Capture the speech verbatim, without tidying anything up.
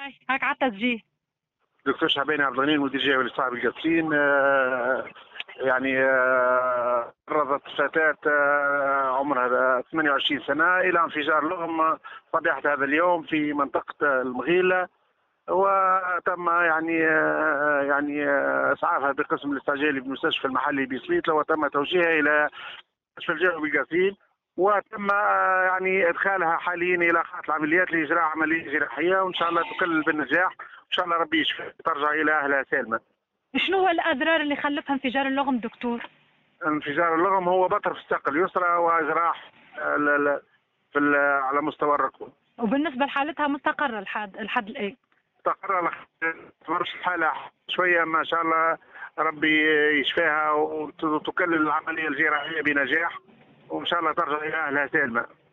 هاي هاك على التسجيل. دكتور شعبان عبد الغني مدير جهوي لصاحب القاسين. آه، يعني آه، تعرضت فتاة آه، عمرها ثمانية وعشرين سنة إلى انفجار لغم صباحة هذا اليوم في منطقة المغيلة، وتم يعني آه، يعني آه، اسعافها بقسم الاستعجالي بالمستشفى المحلي بسويطلة، وتم توجيهها الى مستشفى الجهوي بالقاسين، وتم آه، يعني ادخالها حاليا الى خاطر العمليات لاجراء عمليه جراحيه، وان شاء الله تكلل بالنجاح، وان شاء الله ربي يشفيها ترجع الى اهلها سالمه. شنو هو الاضرار اللي خلفها انفجار اللغم دكتور؟ انفجار اللغم هو بطر في الساق اليسرى وجراح آه، ل- ل- في ال- على مستوى الركبه. وبالنسبه لحالتها مستقره لحد لحد الان؟ استقر تمرش الحاله شويه ما شاء الله، ربي يشفيها وتكلل العمليه الجراحيه بنجاح، وان شاء الله ترجع الى اهلها سالمه.